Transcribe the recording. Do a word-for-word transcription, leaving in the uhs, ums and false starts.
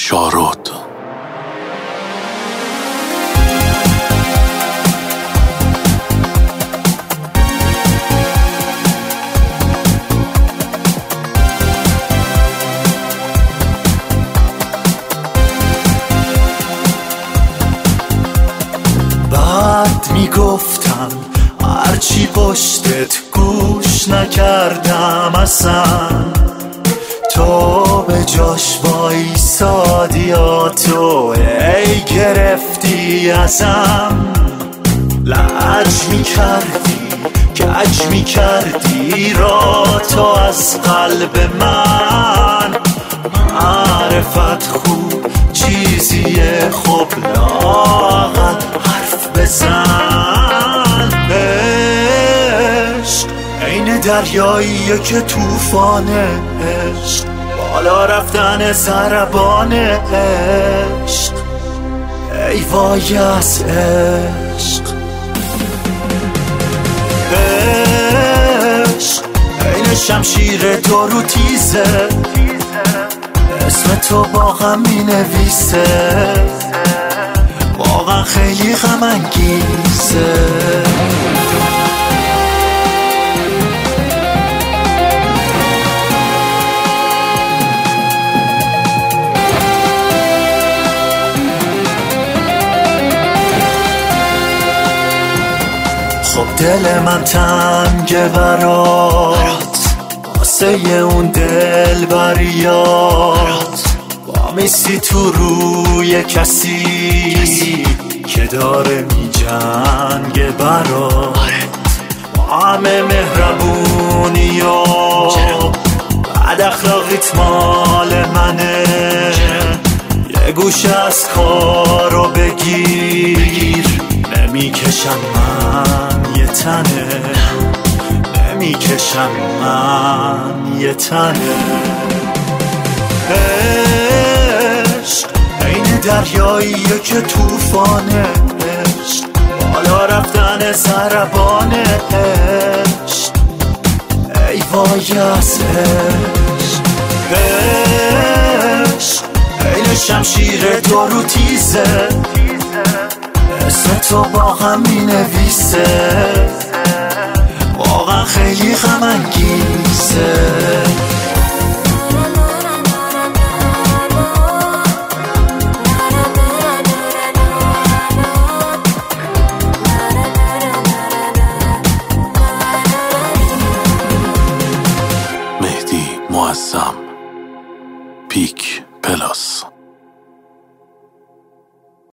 شارود. بعد میگفتم هرچی پشتت گوش نکردم اصلا، تو به جاش وایسادی یا تو ای گرفتی ازم. لج میکردی کج میکردی را تو از قلب من. معرفت خوب چیزیه، خب لااقل حرف بزن. عشق عین دریاییه که توفانه، عشق بالا رفتن سربان عشق. ای وای از عشق. عشق عین شمشیر دو رو تیزه، اسم تو با غم می نویسه، واقعا خیلی غم انگیزه. خب دل من تنگه برات، واسه اون دل بریات. با میسی تو روی کسی که داره می جنگه برات. با همه مهربونی و بد اخلاقیت مال منه، یه گوشه از کارو بگیر. نمیکشم من یه تنه، نمیکشم من یه تنه. عشق عین دریاییه که توفانه، عشق بالا رفتن سربان عشق. ای وای از عشق. عشق عین شمشیر دو رو تیزه، اسم تو با غم می نویسه، واقعا خیلی غم انگیزه. مهدی معظم، پیک پلاس.